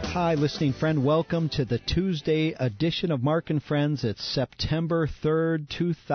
Hi, listening friend. Welcome to the Tuesday edition of Mark and Friends. It's September 3rd,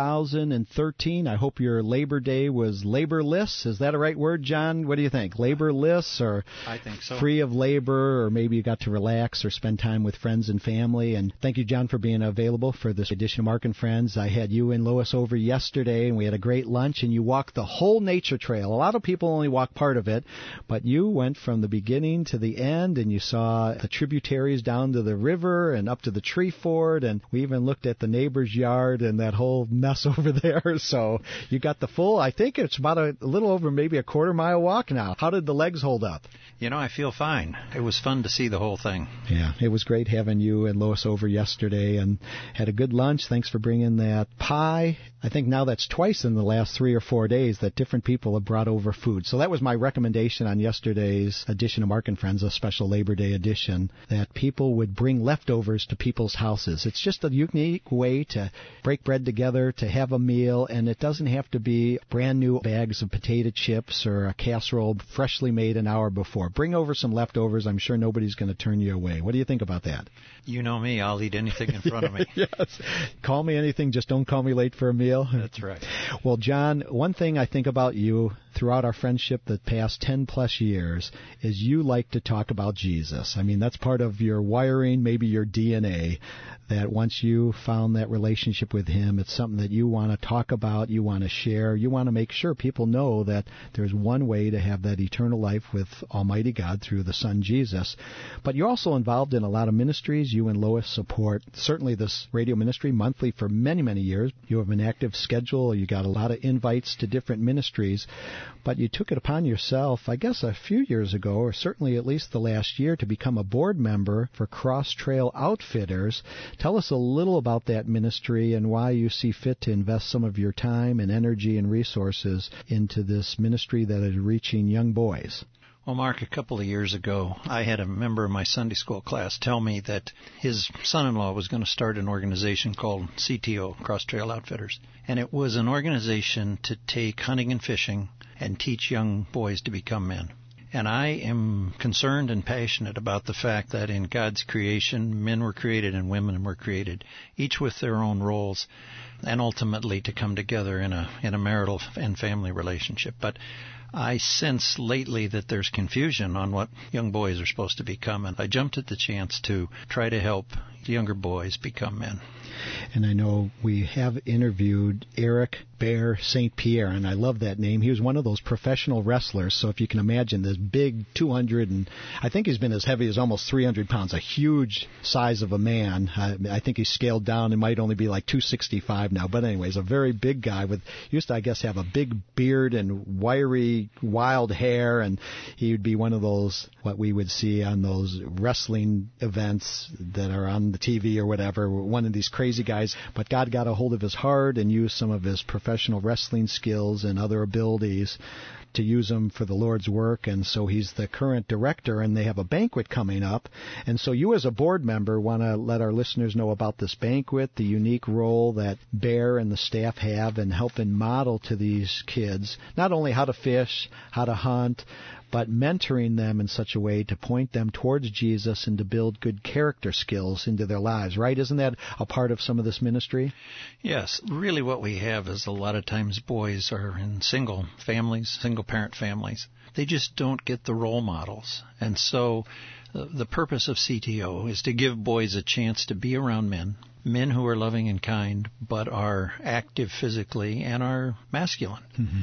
2013. I hope your Labor Day was laborless. Is that a right word, John? What do you think? Laborless, or I think so. Free of labor, or maybe you got to relax or spend time with friends and family. And thank you, John, for being available for this edition of Mark and Friends. I had you and Lois over yesterday, and we had a great lunch, and you walked the whole nature trail. A lot of people only walk part of it, but you went from the beginning to the end, and you saw the tributaries down to the river and up to the tree fort, and we even looked at the neighbor's yard and that whole mess over there. So you got the full, I think it's about a little over maybe a quarter-mile walk now. How did the legs hold up? You know, I feel fine. It was fun to see the whole thing. Yeah, it was great having you and Lois over yesterday, and had a good lunch. Thanks for bringing that pie. I think now that's twice in the last 3 or 4 days that different people have brought over food. So that was my recommendation on yesterday's edition of Mark and Friends, a special Labor Day edition, that people would bring leftovers to people's houses. It's just a unique way to break bread together, to have a meal, and it doesn't have to be brand new bags of potato chips or a casserole freshly made an hour before. Bring over some leftovers. I'm sure nobody's going to turn you away. What do you think about that? You know me. I'll eat anything in front of me. Yes. Call me anything. Just don't call me late for a meal. That's right. Well, John, one thing I think about you throughout our friendship the past 10-plus years is you like to talk about Jesus. I mean, that's part of your wiring, maybe your DNA, that once you found that relationship with Him, it's something that you want to talk about, you want to share, you want to make sure people know that there's one way to have that eternal life with Almighty God through the Son Jesus. But you're also involved in a lot of ministries. You and Lois support certainly this radio ministry monthly for many, many years. You have an active schedule. You got a lot of invites to different ministries. But you took it upon yourself, I guess a few years ago, or certainly at least the last year, to become a board member for Cross Trail Outfitters. Tell us a little about that ministry and why you see fit to invest some of your time and energy and resources into this ministry that is reaching young boys. Well, Mark, a couple of years ago, I had a member of my Sunday school class tell me that his son-in-law was going to start an organization called CTO, Cross Trail Outfitters. And it was an organization to take hunting and fishing and teach young boys to become men. And I am concerned and passionate about the fact that in God's creation, men were created and women were created, each with their own roles, and ultimately to come together in a marital and family relationship. But I sense lately that there's confusion on what young boys are supposed to become, and I jumped at the chance to try to help younger boys become men. And I know we have interviewed Eric Bear St. Pierre, and I love that name. He was one of those professional wrestlers, so if you can imagine this big 200, and I think he's been as heavy as almost 300 pounds, a huge size of a man. I think he's scaled down. It might only be like 265 now, but anyways, a very big guy with, used to, I guess, have a big beard and wiry, wild hair, and he would be one of those, what we would see on those wrestling events that are on the TV or whatever, one of these crazy guys, but God got a hold of his heart and used some of his professional wrestling skills and other abilities to use them for the Lord's work, and so he's the current director, and they have a banquet coming up. And so you as a board member want to let our listeners know about this banquet, the unique role that Bear and the staff have in helping model to these kids not only how to fish, how to hunt, but mentoring them in such a way to point them towards Jesus and to build good character skills into their lives, right? Isn't that a part of some of this ministry? Yes. Really what we have is a lot of times boys are in single families, single-parent families. They just don't get the role models. And so the purpose of CTO is to give boys a chance to be around men who are loving and kind, but are active physically and are masculine. Mm-hmm.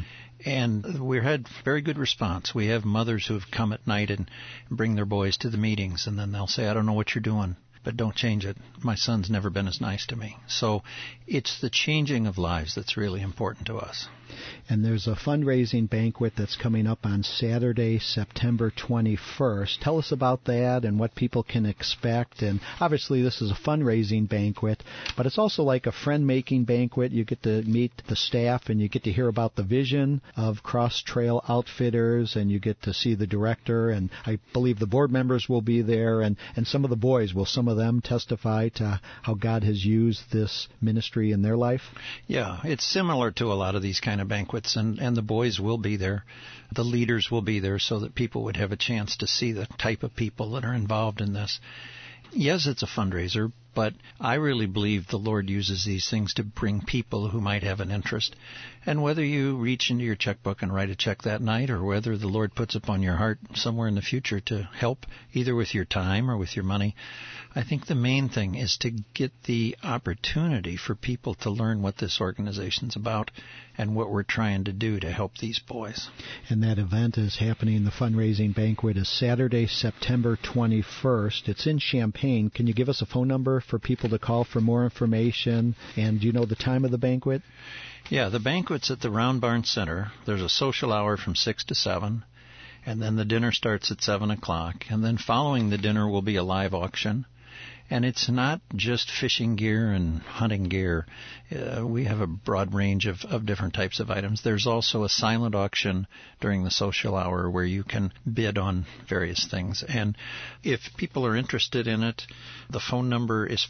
And we've had very good response. We have mothers who have come at night and bring their boys to the meetings, and then they'll say, I don't know what you're doing, but don't change it. My son's never been as nice to me. So it's the changing of lives that's really important to us. And there's a fundraising banquet that's coming up on Saturday, September 21st. Tell us about that and what people can expect. And obviously this is a fundraising banquet, but it's also like a friend-making banquet. You get to meet the staff and you get to hear about the vision of Cross Trail Outfitters, and you get to see the director, and I believe the board members will be there, and some of the boys. Will some of them testify to how God has used this ministry in their life? Yeah, it's similar to a lot of these kind of banquets, and the boys will be there. The leaders will be there so that people would have a chance to see the type of people that are involved in this. Yes, it's a fundraiser, but I really believe the Lord uses these things to bring people who might have an interest. And whether you reach into your checkbook and write a check that night, or whether the Lord puts upon your heart somewhere in the future to help, either with your time or with your money, I think the main thing is to get the opportunity for people to learn what this organization's about and what we're trying to do to help these boys. And that event is happening, the fundraising banquet is Saturday, September 21st. It's in Champaign. Can you give us a phone number for people to call for more information? And do you know the time of the banquet? Yeah, the banquet's at the Round Barn Center. There's a social hour from 6 to 7, and then the dinner starts at 7 o'clock. And then following the dinner will be a live auction. And it's not just fishing gear and hunting gear. We have a broad range of different types of items. There's also a silent auction during the social hour where you can bid on various things. And if people are interested in it, the phone number is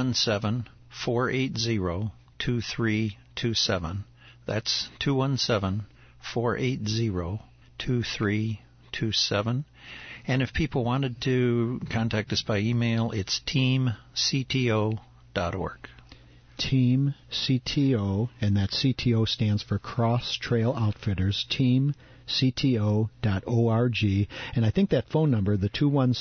217-480-2327. That's 217-480-2327. And if people wanted to contact us by email, it's teamcto.org. Team CTO, and that CTO stands for Cross Trail Outfitters, teamcto.org. And I think that phone number, the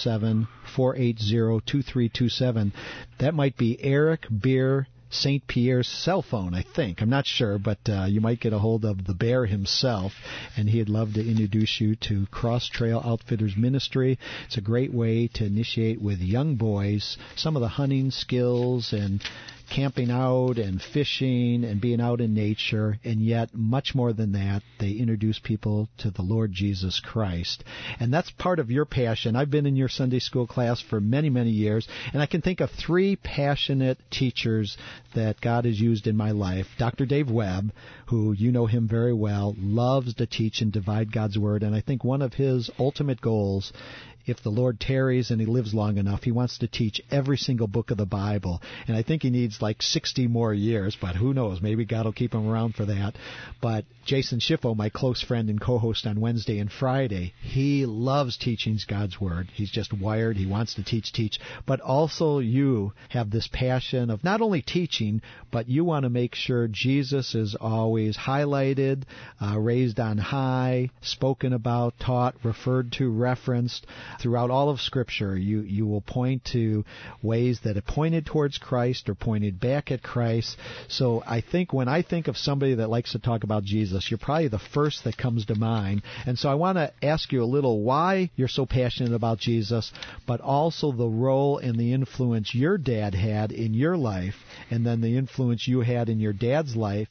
217-480-2327, that might be Eric Bear St. Pierre's cell phone, I think. I'm not sure, but you might get a hold of the bear himself, and he'd love to introduce you to Cross Trail Outfitters Ministry. It's a great way to initiate with young boys some of the hunting skills and camping out and fishing and being out in nature, and yet much more than that, they introduce people to the Lord Jesus Christ. And that's part of your passion. I've been in your Sunday school class for many, many years, and I can think of 3 passionate teachers that God has used in my life. Dr. Dave Webb, who you know him very well, loves to teach and divide God's Word, and I think one of his ultimate goals, if the Lord tarries and he lives long enough, he wants to teach every single book of the Bible. And I think he needs like 60 more years, but who knows? Maybe God will keep him around for that. But Jason Schiffo, my close friend and co-host on Wednesday and Friday, he loves teaching God's Word. He's just wired. He wants to teach. But also you have this passion of not only teaching, but you want to make sure Jesus is always highlighted, raised on high, spoken about, taught, referred to, referenced. Throughout all of Scripture, you will point to ways that it pointed towards Christ or pointed back at Christ. So I think when I think of somebody that likes to talk about Jesus, you're probably the first that comes to mind. And so I want to ask you a little why you're so passionate about Jesus, but also the role and the influence your dad had in your life, and then the influence you had in your dad's life.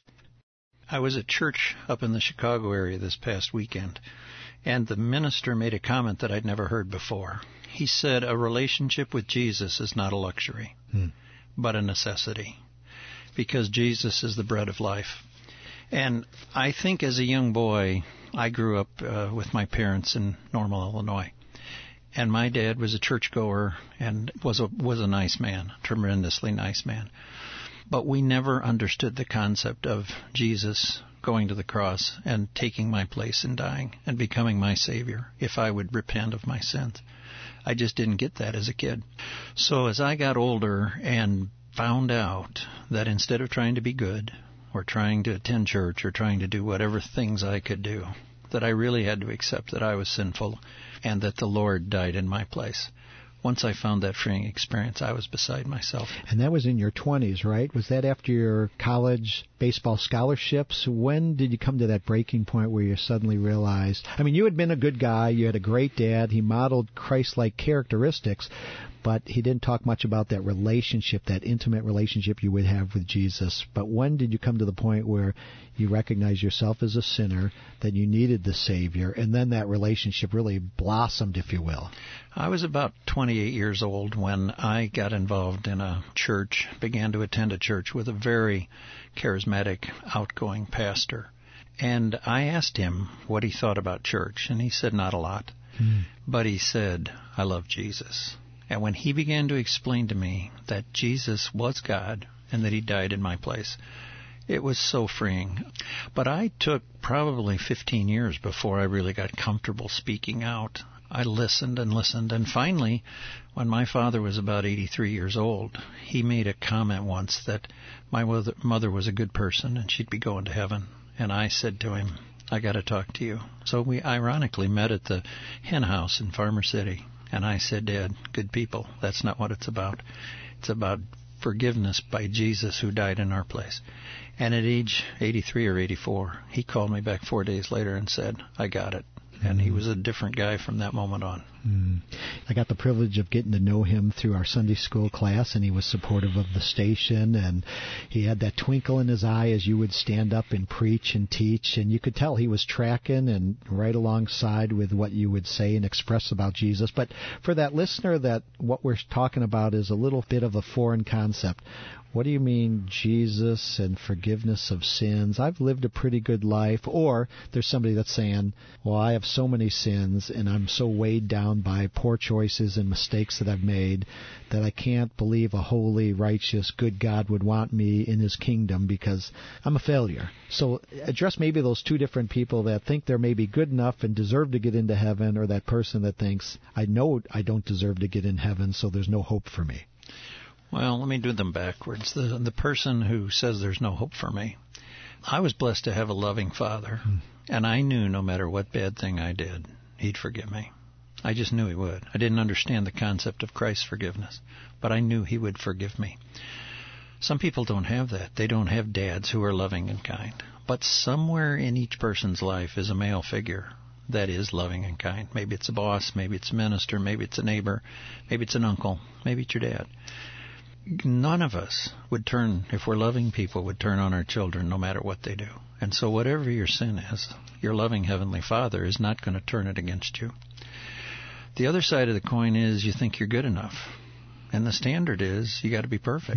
I was at church up in the Chicago area this past weekend, and the minister made a comment that I'd never heard before. He said, a relationship with Jesus is not a luxury, but a necessity, because Jesus is the bread of life. And I think as a young boy, I grew up with my parents in Normal, Illinois. And my dad was a churchgoer and was a nice man, tremendously nice man. But we never understood the concept of Jesus going to the cross and taking my place and dying and becoming my Savior if I would repent of my sins. I just didn't get that as a kid. So as I got older and found out that instead of trying to be good or trying to attend church or trying to do whatever things I could do, that I really had to accept that I was sinful and that the Lord died in my place. Once I found that freeing experience, I was beside myself. And that was in your 20s, right? Was that after your college baseball scholarships? When did you come to that breaking point where you suddenly realized, I mean, you had been a good guy, you had a great dad, he modeled Christ-like characteristics, but he didn't talk much about that relationship, that intimate relationship you would have with Jesus. But when did you come to the point where you recognized yourself as a sinner, that you needed the Savior, and then that relationship really blossomed, if you will? I was about 28 years old when I got involved in a church, began to attend a church with a very charismatic, outgoing pastor. And I asked him what he thought about church, and he said not a lot. But he said, I love Jesus. And when he began to explain to me that Jesus was God and that he died in my place, it was so freeing. But I took probably 15 years before I really got comfortable speaking out. I listened and listened, and finally, when my father was about 83 years old, he made a comment once that my mother was a good person and she'd be going to heaven. And I said to him, I got to talk to you. So we ironically met at the hen house in Farmer City. And I said, Dad, good people, that's not what it's about. It's about forgiveness by Jesus who died in our place. And at age 83 or 84, he called me back 4 days later and said, I got it. And he was a different guy from that moment on. I got the privilege of getting to know him through our Sunday school class, and he was supportive of the station, and he had that twinkle in his eye as you would stand up and preach and teach, and you could tell he was tracking and right alongside with what you would say and express about Jesus. But for that listener, that what we're talking about is a little bit of a foreign concept. What do you mean, Jesus and forgiveness of sins? I've lived a pretty good life. Or there's somebody that's saying, well, I have so many sins and I'm so weighed down by poor choices and mistakes that I've made that I can't believe a holy, righteous, good God would want me in his kingdom because I'm a failure. So address maybe those two different people that think they're maybe good enough and deserve to get into heaven, or that person that thinks, I know I don't deserve to get in heaven, so there's no hope for me. Well, let me do them backwards. The person who says there's no hope for me, I was blessed to have a loving father, and I knew no matter what bad thing I did, he'd forgive me. I just knew he would. I didn't understand the concept of Christ's forgiveness, but I knew he would forgive me. Some people don't have that. They don't have dads who are loving and kind. But somewhere in each person's life is a male figure that is loving and kind. Maybe it's a boss, maybe it's a minister, maybe it's a neighbor, maybe it's an uncle, maybe it's your dad. None of us would turn, if we're loving people, would turn on our children no matter what they do. And so whatever your sin is, your loving Heavenly Father is not going to turn it against you. The other side of the coin is you think you're good enough. And the standard is you got to be perfect.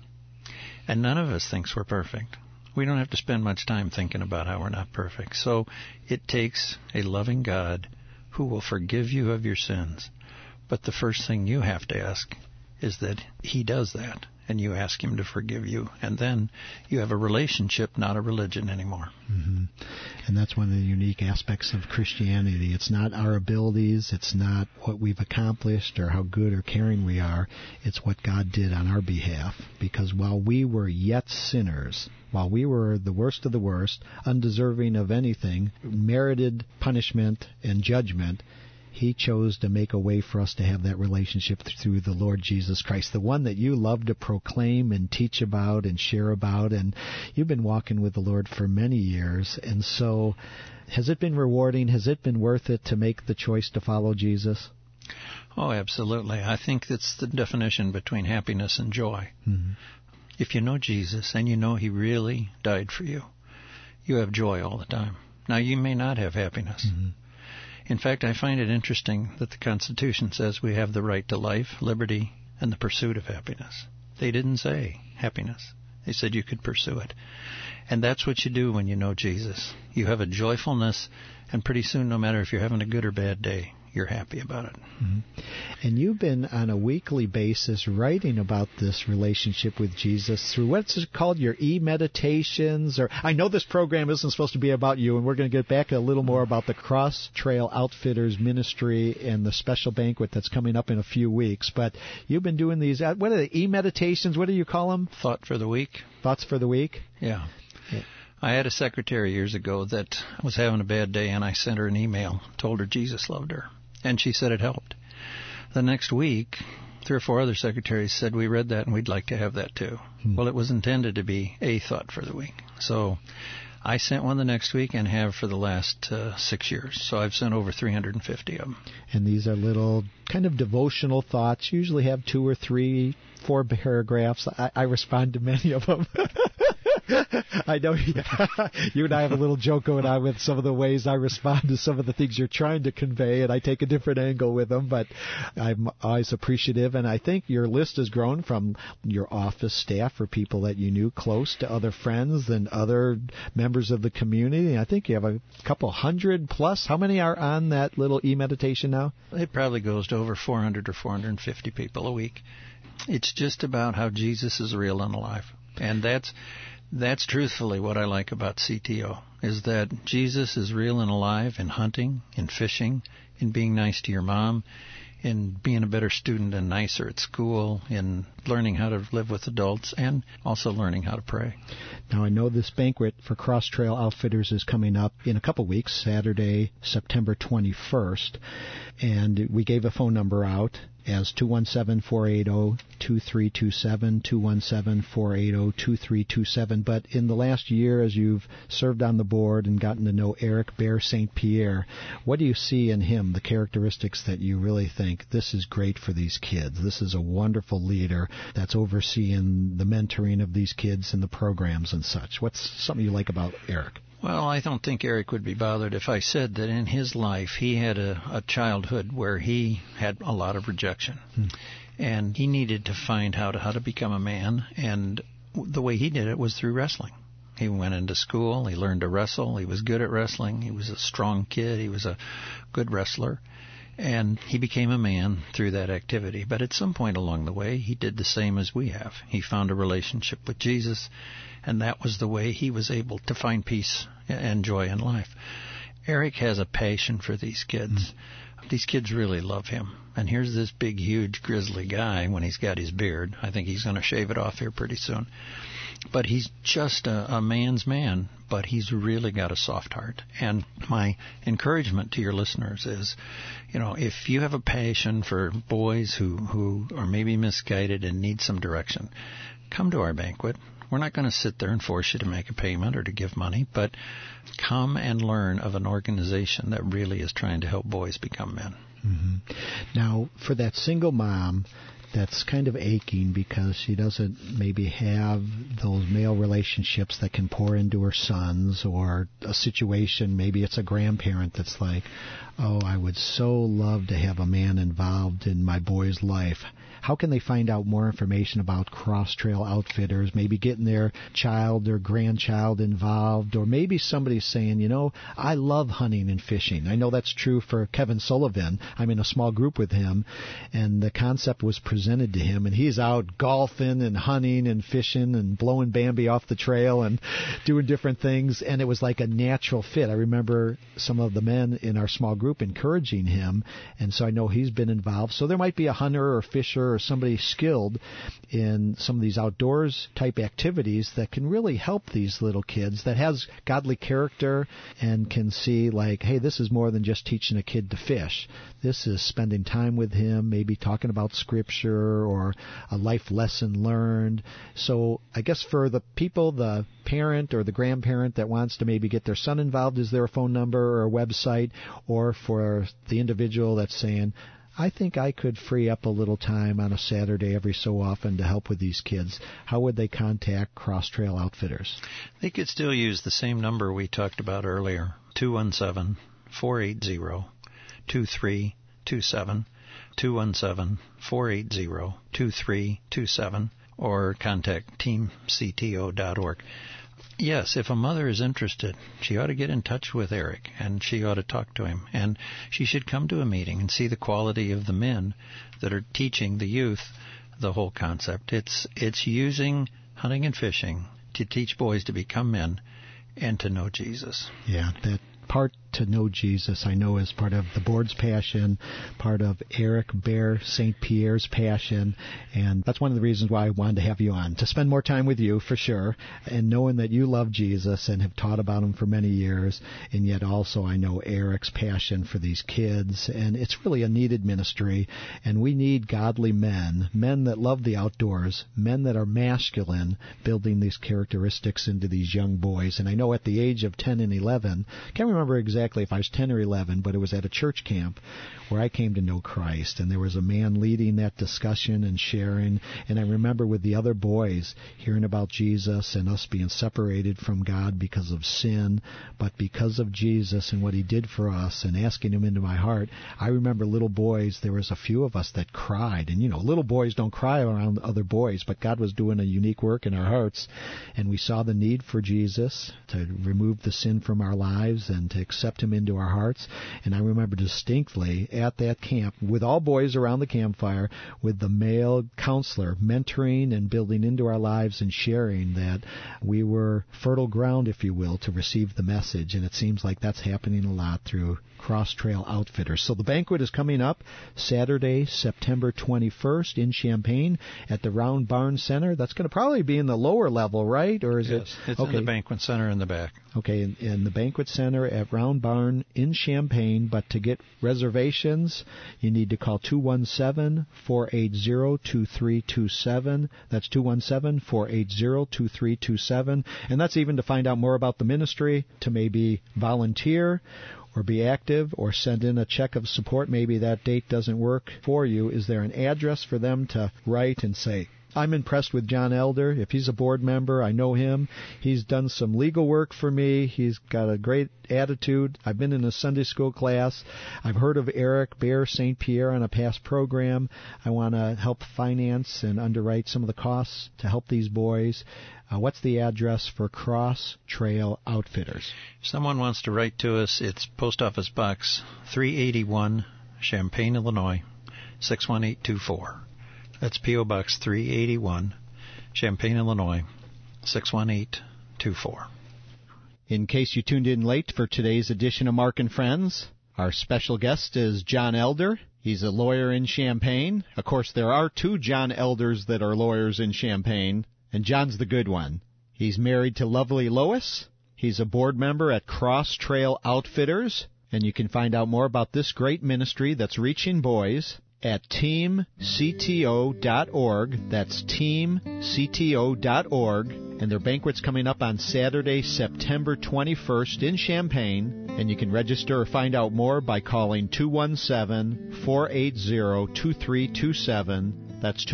And none of us thinks we're perfect. We don't have to spend much time thinking about how we're not perfect. So it takes a loving God who will forgive you of your sins. But the first thing you have to ask is that he does that, and you ask him to forgive you, and then you have a relationship, not a religion anymore. And that's one of the unique aspects of Christianity. It's not our abilities, it's not what we've accomplished or how good or caring we are. It's what God did on our behalf, because while we were yet sinners, while we were the worst of the worst, undeserving of anything, merited punishment and judgment, he chose to make a way for us to have that relationship through the Lord Jesus Christ, the one that you love to proclaim and teach about and share about. And you've been walking with the Lord for many years. And so has it been rewarding? Has it been worth it to make the choice to follow Jesus? Oh, absolutely. I think it's the definition between happiness and joy. If you know Jesus and you know he really died for you, you have joy all the time. Now, you may not have happiness. In fact, I find it interesting that the Constitution says we have the right to life, liberty, and the pursuit of happiness. They didn't say happiness. They said you could pursue it. And that's what you do when you know Jesus. You have a joyfulness, and pretty soon, no matter if you're having a good or bad day, you're happy about it. And you've been on a weekly basis writing about this relationship with Jesus through what's called your e-meditations. Or I know this program isn't supposed to be about you, and we're going to get back a little more about the Cross Trail Outfitters ministry and the special banquet that's coming up in a few weeks. But you've been doing these, what are the e-meditations? What do you call them? Thought for the week. Thoughts for the week? Yeah. I had a secretary years ago that was having a bad day, and I sent her an email, told her Jesus loved her. And she said it helped. The next week, 3 or 4 other secretaries said, we read that and we'd like to have that too. Well, it was intended to be a thought for the week. So I sent one the next week and have for the last 6 years. So I've sent over 350 of them. And these are little kind of devotional thoughts, usually have 2 or 3, 4 paragraphs. I respond to many of them. I know you and I have a little joke going on with some of the ways I respond to some of the things you're trying to convey, and I take a different angle with them, but I'm always appreciative, and I think your list has grown from your office staff or people that you knew close to other friends and other members of the community. I think you have a couple hundred plus. How many are on that little e-meditation now? It probably goes to over 400 or 450 people a week. It's just about how Jesus is real and alive. And that's truthfully what I like about CTO, is that Jesus is real and alive in hunting, in fishing, in being nice to your mom, in being a better student and nicer at school, in learning how to live with adults, and also learning how to pray. Now, I know this banquet for Cross Trail Outfitters is coming up in a couple weeks, Saturday, September 21st, and we gave a phone number out as 217-480-2327, 217-480-2327. But in the last year, as you've served on the board and gotten to know Eric Bear St. Pierre, what do you see in him, the characteristics that you really think, this is great for these kids? This is a wonderful leader that's overseeing the mentoring of these kids and the programs and such. What's something you like about Eric? Well, I don't think Eric would be bothered if I said that in his life he had a childhood where he had a lot of rejection. And he needed to find how to become a man, and the way he did it was through wrestling. He went into school, he learned to wrestle, he was good at wrestling, he was a strong kid, he was a good wrestler, and he became a man through that activity. But at some point along the way, he did the same as we have. He found a relationship with Jesus, and that was the way he was able to find peace and joy in life. Eric has a passion for these kids. These kids really love him. And here's this big, huge, grizzly guy when he's got his beard. I think he's going to shave it off here pretty soon. But he's just a man's man, but he's really got a soft heart. And my encouragement to your listeners is, if you have a passion for boys who are maybe misguided and need some direction, come to our banquet. We're not going to sit there and force you to make a payment or to give money, but come and learn of an organization that really is trying to help boys become men. Now, for that single mom that's kind of aching because she doesn't maybe have those male relationships that can pour into her sons, or a situation, maybe it's a grandparent that's like, oh, I would so love to have a man involved in my boy's life. How can they find out more information about Cross Trail Outfitters, maybe getting their child or grandchild involved, or maybe somebody's saying, I love hunting and fishing. I know that's true for Kevin Sullivan. I'm in a small group with him, and the concept was presented to him, and he's out golfing and hunting and fishing and blowing Bambi off the trail and doing different things, and it was like a natural fit. I remember some of the men in our small group encouraging him, and so I know he's been involved. So there might be a hunter or fisher or somebody skilled in some of these outdoors type activities that can really help these little kids, that has godly character and can see like, hey, this is more than just teaching a kid to fish. This is spending time with him, maybe talking about scripture or a life lesson learned. So I guess for the people, the parent or the grandparent that wants to maybe get their son involved, is there a phone number or a website? Or for the individual that's saying, I think I could free up a little time on a Saturday every so often to help with these kids, how would they contact Cross Trail Outfitters? They could still use the same number we talked about earlier, 217-480-2327, 217-480-2327, or contact teamcto.org. Yes, if a mother is interested, she ought to get in touch with Eric, and she ought to talk to him. And she should come to a meeting and see the quality of the men that are teaching the youth the whole concept. It's using hunting and fishing to teach boys to become men and to know Jesus. Yeah, that part to know Jesus, I know, is part of the board's passion, part of Eric Bear St. Pierre's passion, and that's one of the reasons why I wanted to have you on, to spend more time with you for sure, and knowing that you love Jesus and have taught about him for many years, and yet also I know Eric's passion for these kids, and it's really a needed ministry, and we need godly men that love the outdoors, men that are masculine, building these characteristics into these young boys. And I know at the age of 10 and 11, can't remember exactly exactly if I was 10 or 11, but it was at a church camp where I came to know Christ. And there was a man leading that discussion and sharing. And I remember with the other boys hearing about Jesus and us being separated from God because of sin, but because of Jesus and what he did for us and asking him into my heart. I remember little boys, there was a few of us that cried. And, little boys don't cry around other boys, but God was doing a unique work in our hearts. And we saw the need for Jesus to remove the sin from our lives and to accept him into our hearts. And I remember distinctly at that camp, with all boys around the campfire, with the male counselor mentoring and building into our lives and sharing that we were fertile ground, if you will, to receive the message. And it seems like that's happening a lot through Cross Trail Outfitters. So the banquet is coming up Saturday, September 21st in Champaign at the Round Barn Center. That's going to probably be in the lower level, right? Or is Yes, it's in the banquet center in the back. Okay, in the banquet center at Round Barn in Champaign. But to get reservations, you need to call 217-480-2327. That's 217-480-2327. And that's even to find out more about the ministry, to maybe volunteer or be active, or send in a check of support. Maybe that date doesn't work for you. Is there an address for them to write and say, I'm impressed with John Elder. If he's a board member, I know him. He's done some legal work for me. He's got a great attitude. I've been in a Sunday school class. I've heard of Eric Bear St. Pierre on a past program. I want to help finance and underwrite some of the costs to help these boys. What's the address for Cross Trail Outfitters? If someone wants to write to us, it's Post Office Box 381, Champaign, Illinois, 61824. That's P.O. Box 381, Champaign, Illinois, 61824. In case you tuned in late for today's edition of Mark and Friends, our special guest is John Elder. He's a lawyer in Champaign. Of course, there are two John Elders that are lawyers in Champaign, and John's the good one. He's married to lovely Lois. He's a board member at Cross Trail Outfitters, and you can find out more about this great ministry that's reaching boys at teamcto.org. That's teamcto.org. And their banquet's coming up on Saturday, September 21st in Champaign. And you can register or find out more by calling 217-480-2327. That's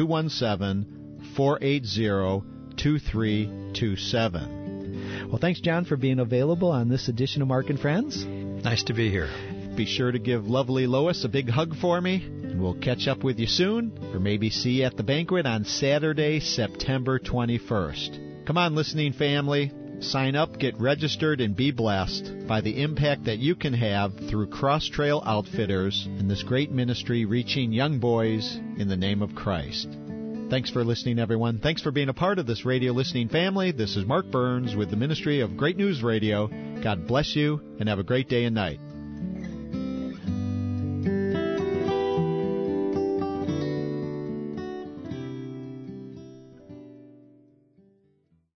217-480-2327. Well, thanks, John, for being available on this edition of Mark and Friends. Nice to be here. Be sure to give lovely Lois a big hug for me, and we'll catch up with you soon, or maybe see you at the banquet on Saturday, September 21st. Come on, listening family. Sign up, get registered, and be blessed by the impact that you can have through Cross Trail Outfitters and this great ministry reaching young boys in the name of Christ. Thanks for listening, everyone. Thanks for being a part of this radio listening family. This is Mark Burns with the Ministry of Great News Radio. God bless you, and have a great day and night.